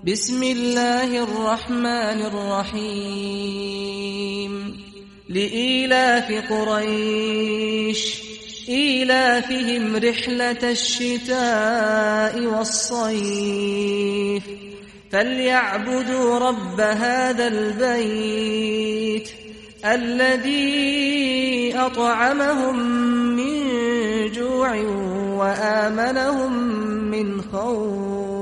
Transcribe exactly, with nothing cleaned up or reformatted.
بسم الله الرحمن الرحيم لإيلاف قريش إيلافهم رحلة الشتاء والصيف فليعبدوا رب هذا البيت الذي أطعمهم من جوع وآمنهم من خوف